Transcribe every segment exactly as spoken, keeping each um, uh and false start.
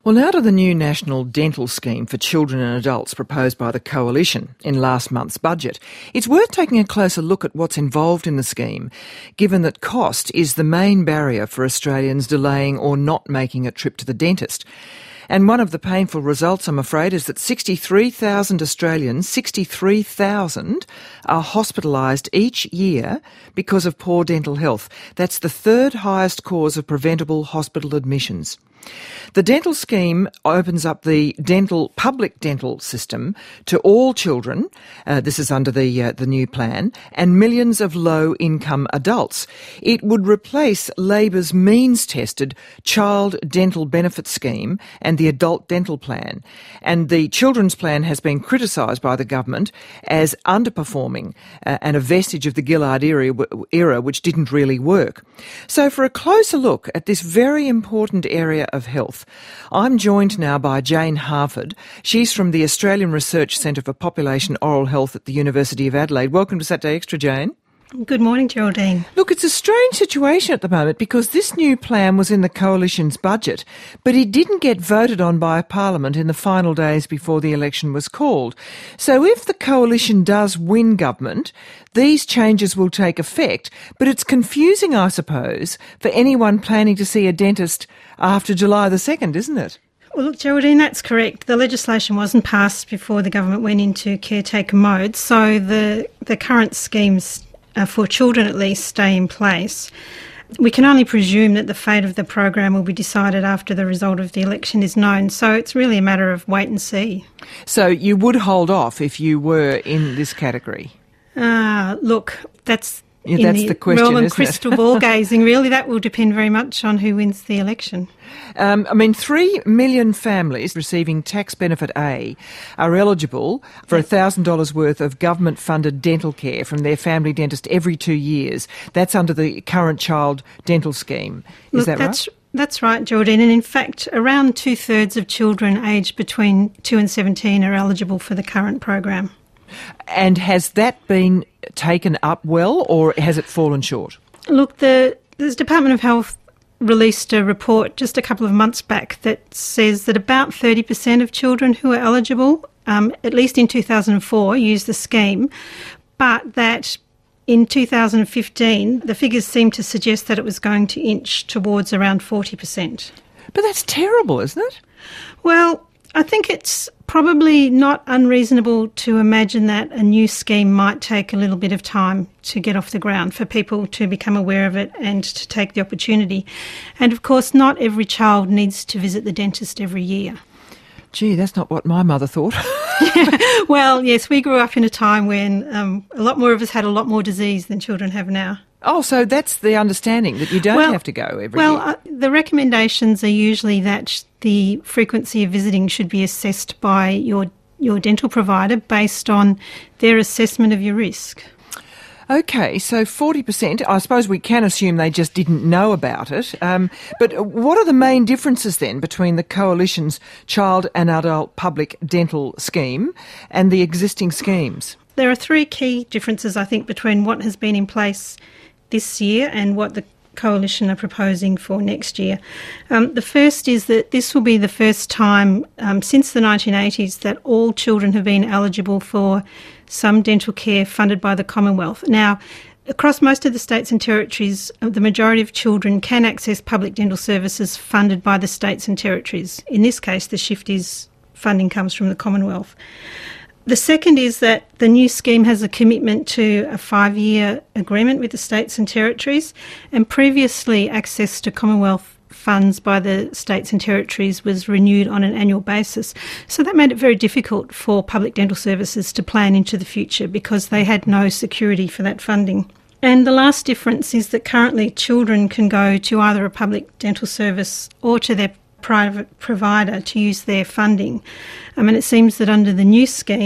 Well, now to the new National Dental Scheme for Children and Adults proposed by the Coalition in last month's budget. It's worth taking a closer look at what's involved in the scheme, given that cost is the main barrier for Australians delaying or not making a trip to the dentist. And one of the painful results, I'm afraid, is that sixty-three thousand Australians, sixty-three thousand, are hospitalised each year because of poor dental health. That's the third highest cause of preventable hospital admissions. The dental scheme opens up the dental public dental system to all children. Uh, this is under the uh, the new plan, and millions of low-income adults. It would replace Labor's means-tested Child Dental Benefit Scheme and the Adult Dental Plan. And the Children's Plan has been criticised by the government as underperforming uh, and a vestige of the Gillard era, era, which didn't really work. So for a closer look at this very important area of health, I'm joined now by Jane Harford. She's from the Australian Research Centre for Population Oral Health at the University of Adelaide. Welcome to Saturday Extra, Jane. Good morning, Geraldine. Look, it's a strange situation at the moment because this new plan was in the Coalition's budget, but it didn't get voted on by Parliament in the final days before the election was called. So if the Coalition does win government, these changes will take effect, but it's confusing, I suppose, for anyone planning to see a dentist after July the second, isn't it? Well, look, Geraldine, that's correct. The legislation wasn't passed before the government went into caretaker mode, so the, the current schemes, uh, for children at least, stay in place. We can only presume that the fate of the program will be decided after the result of the election is known, so it's really a matter of wait and see. So you would hold off if you were in this category? Ah, uh, look, that's... Yeah, in that's the, the question, realm of isn't crystal it? ball gazing, really. That will depend very much on who wins the election. Um, I mean, three million families receiving tax benefit A are eligible for one thousand dollars worth of government-funded dental care from their family dentist every two years. That's under the current child dental scheme. Is Look, that that's, right? That's right, Geraldine. And in fact, around two-thirds of children aged between two and seventeen are eligible for the current program. And has that been taken up well, or has it fallen short? Look, the, the Department of Health released a report just a couple of months back that says that about thirty percent of children who are eligible, um, at least in two thousand four, used the scheme, but that in two thousand fifteen, the figures seem to suggest that it was going to inch towards around forty percent. But that's terrible, isn't it? Well, I think it's probably not unreasonable to imagine that a new scheme might take a little bit of time to get off the ground, for people to become aware of it and to take the opportunity. And of course, not every child needs to visit the dentist every year. Gee, that's not what my mother thought. Well, yes, we grew up in a time when um, a lot more of us had a lot more disease than children have now. Oh, so that's the understanding, that you don't well, have to go every well, year. Well, uh, the recommendations are usually that the frequency of visiting should be assessed by your your dental provider based on their assessment of your risk. Okay, so forty percent, I suppose we can assume they just didn't know about it. Um, but what are the main differences then between the Coalition's Child and Adult Public Dental Scheme and the existing schemes? There are three key differences, I think, between what has been in place this year and what the Coalition are proposing for next year. Um, the first is that this will be the first time um, since the nineteen eighties that all children have been eligible for some dental care funded by the Commonwealth. Now, across most of the states and territories, the majority of children can access public dental services funded by the states and territories. In this case, the shift is funding comes from the Commonwealth. The second is that the new scheme has a commitment to a five-year agreement with the states and territories, and previously access to Commonwealth funds by the states and territories was renewed on an annual basis. So that made it very difficult for public dental services to plan into the future because they had no security for that funding. And the last difference is that currently children can go to either a public dental service or to their private provider to use their funding. I mean, it seems that under the new scheme,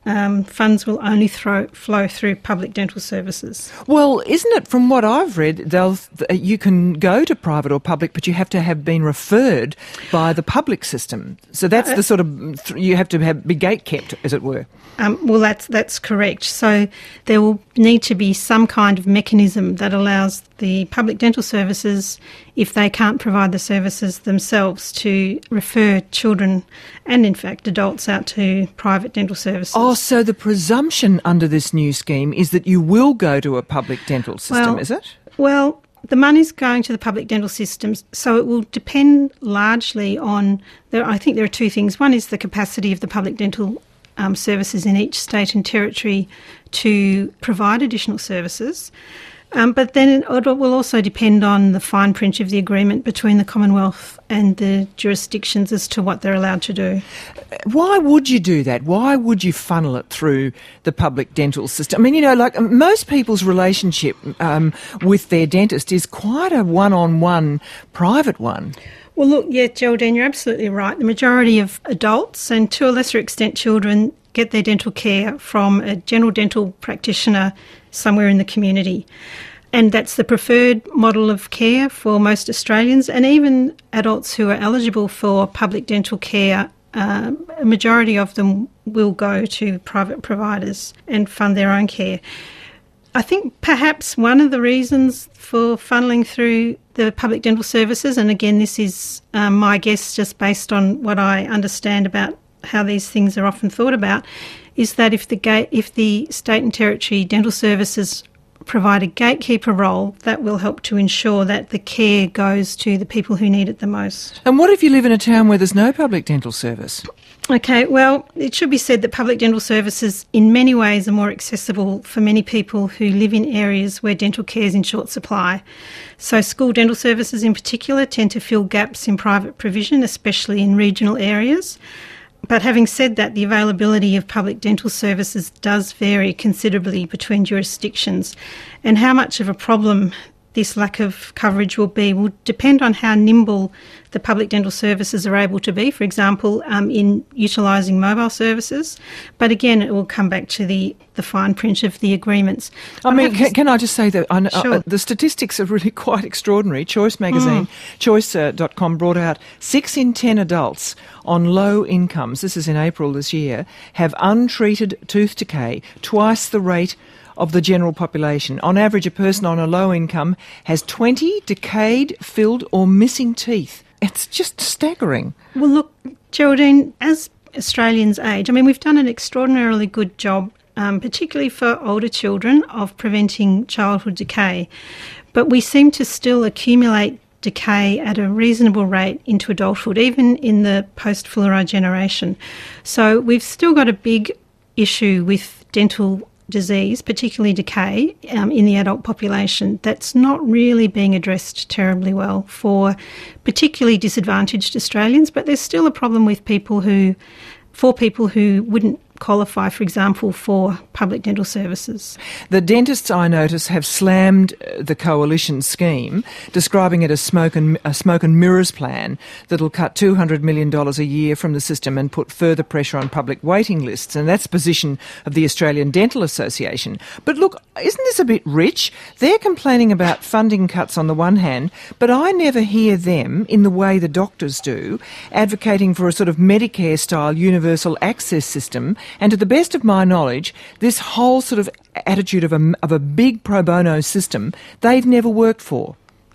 um, funds will only throw, flow through public dental services. Well, isn't it, from what I've read, they'll you can go to private or public, but you have to have been referred by the public system. So that's uh, the sort of, you have to have, be gate-kept, as it were. Um, well, that's that's correct. So there will need to be some kind of mechanism that allows the public dental services, if they can't provide the services themselves, to refer children and, in fact, adults out to private dental services. Oh, so the presumption under this new scheme is that you will go to a public dental system, well, is it? Well, the money's going to the public dental systems, so it will depend largely on, there, I think there are two things. One is the capacity of the public dental Um, services in each state and territory to provide additional services. Um, but then it will also depend on the fine print of the agreement between the Commonwealth and the jurisdictions as to what they're allowed to do. Why would you do that? Why would you funnel it through the public dental system? I mean, you know, like most people's relationship um, with their dentist is quite a one-on-one private one. Well, look, yeah, Geraldine, you're absolutely right. The majority of adults, and to a lesser extent children, get their dental care from a general dental practitioner somewhere in the community. And that's the preferred model of care for most Australians, and even adults who are eligible for public dental care, uh, a majority of them will go to private providers and fund their own care. I think perhaps one of the reasons for funneling through the public dental services, and again this is um, my guess just based on what I understand about how these things are often thought about, is that if the gate, if the state and territory dental services provide a gatekeeper role, that will help to ensure that the care goes to the people who need it the most. And what if you live in a town where there's no public dental service? Okay, well, it should be said that public dental services in many ways are more accessible for many people who live in areas where dental care is in short supply. So school dental services in particular tend to fill gaps in private provision, especially in regional areas. But having said that, the availability of public dental services does vary considerably between jurisdictions, and how much of a problem this lack of coverage will be will depend on how nimble the public dental services are able to be, for example, um, in utilising mobile services. But again, it will come back to the, the fine print of the agreements. I, I mean, can, can I just say that I know, sure. uh, the statistics are really quite extraordinary. Choice magazine, mm. choice dot com, brought out six in ten adults on low incomes, this is in April this year, have untreated tooth decay, twice the rate of the general population. On average, a person on a low income has twenty decayed, filled or missing teeth. It's just staggering. Well, look, Geraldine, as Australians age, I mean, we've done an extraordinarily good job, um, particularly for older children, of preventing childhood decay. But we seem to still accumulate decay at a reasonable rate into adulthood, even in the post-fluoride generation. So we've still got a big issue with dental disease, particularly decay, um, in the adult population that's not really being addressed terribly well for particularly disadvantaged Australians, but there's still a problem with people who, for people who wouldn't qualify, for example, for public dental services. The dentists, I notice, have slammed the coalition scheme, describing it as smoke and, a smoke and mirrors plan that'll cut two hundred million dollars a year from the system and put further pressure on public waiting lists. And that's the position of the Australian Dental Association. But look, isn't this a bit rich? They're complaining about funding cuts on the one hand, but I never hear them, in the way the doctors do, advocating for a sort of Medicare-style universal access system. And to the best of my knowledge, this whole sort of attitude of a, of a big pro bono system, they've never worked for.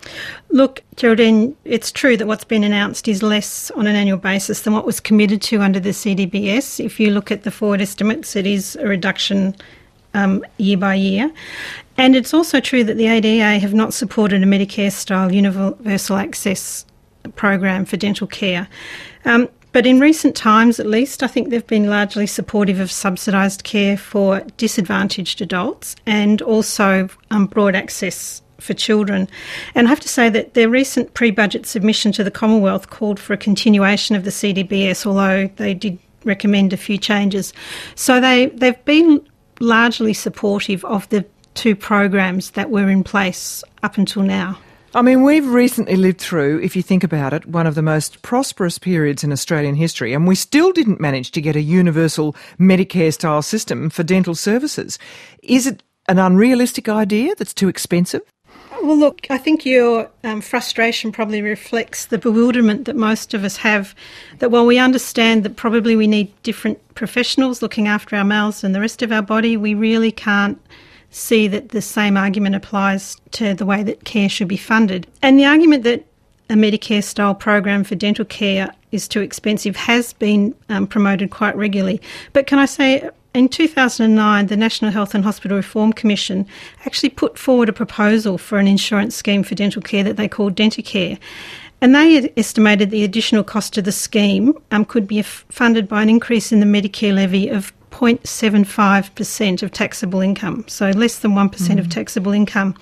Look, Geraldine, it's true that what's been announced is less on an annual basis than what was committed to under the C D B S. If you look at the forward estimates, it is a reduction um, year by year. And it's also true that the A D A have not supported a Medicare-style universal access program for dental care. Um, But in recent times, at least, I think they've been largely supportive of subsidised care for disadvantaged adults and also um, broad access for children. And I have to say that their recent pre-budget submission to the Commonwealth called for a continuation of the C D B S, although they did recommend a few changes. So they, they've been largely supportive of the two programs that were in place up until now. I mean, we've recently lived through, if you think about it, one of the most prosperous periods in Australian history, and we still didn't manage to get a universal Medicare-style system for dental services. Is it an unrealistic idea that's too expensive? Well, look, I think your um, frustration probably reflects the bewilderment that most of us have, that while we understand that probably we need different professionals looking after our mouths and the rest of our body, we really can't see that the same argument applies to the way that care should be funded. And the argument that a Medicare-style program for dental care is too expensive has been um, promoted quite regularly. But can I say, in two thousand nine, the National Health and Hospital Reform Commission actually put forward a proposal for an insurance scheme for dental care that they called Dentacare. And they estimated the additional cost to the scheme um, could be f- funded by an increase in the Medicare levy of zero point seven five percent of taxable income, so less than one percent mm. of taxable income.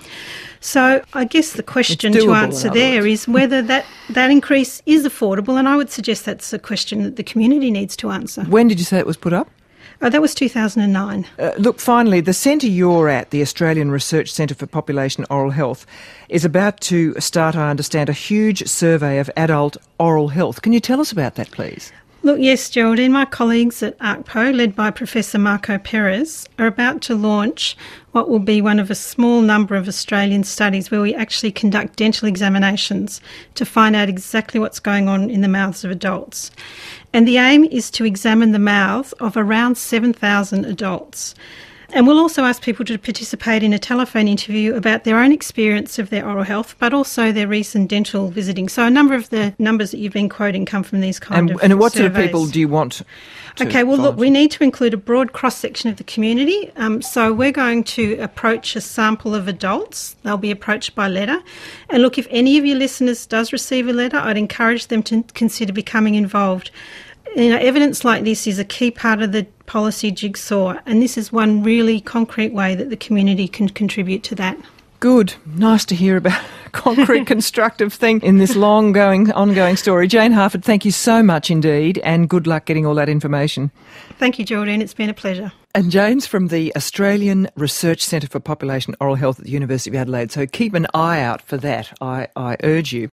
So I guess the question to answer there is whether that, that increase is affordable, and I would suggest that's a question that the community needs to answer. When did you say it was put up? Oh, that was two thousand nine. Uh, look, finally, the centre you're at, the Australian Research Centre for Population Oral Health, is about to start, I understand, a huge survey of adult oral health. Can you tell us about that, please? Look, yes, Geraldine, my colleagues at ARCPO, led by Professor Marco Perez, are about to launch what will be one of a small number of Australian studies where we actually conduct dental examinations to find out exactly what's going on in the mouths of adults. And the aim is to examine the mouths of around seven thousand adults. And we'll also ask people to participate in a telephone interview about their own experience of their oral health, but also their recent dental visiting. So a number of the numbers that you've been quoting come from these kind and, of And what surveys. sort of people do you want to Okay, well, follow? look, we need to include a broad cross-section of the community. Um, so we're going to approach a sample of adults. They'll be approached by letter. And look, if any of your listeners does receive a letter, I'd encourage them to consider becoming involved. You know, evidence like this is a key part of the policy jigsaw, and this is one really concrete way that the community can contribute to that. Good. Nice to hear about a concrete, constructive thing in this long-going, ongoing story. Jane Harford, thank you so much indeed, and good luck getting all that information. Thank you, Geraldine. It's been a pleasure. And Jane's from the Australian Research Centre for Population Oral Health at the University of Adelaide, so keep an eye out for that, I, I urge you.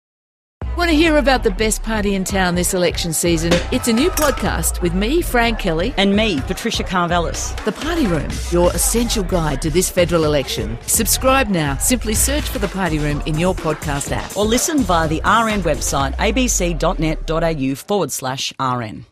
Want to hear about the best party in town this election season? It's a new podcast with me, Fran Kelly. And me, Patricia Carvelis. The Party Room, your essential guide to this federal election. Subscribe now. Simply search for The Party Room in your podcast app. Or listen via the R N website, abc.net.au forward slash RN.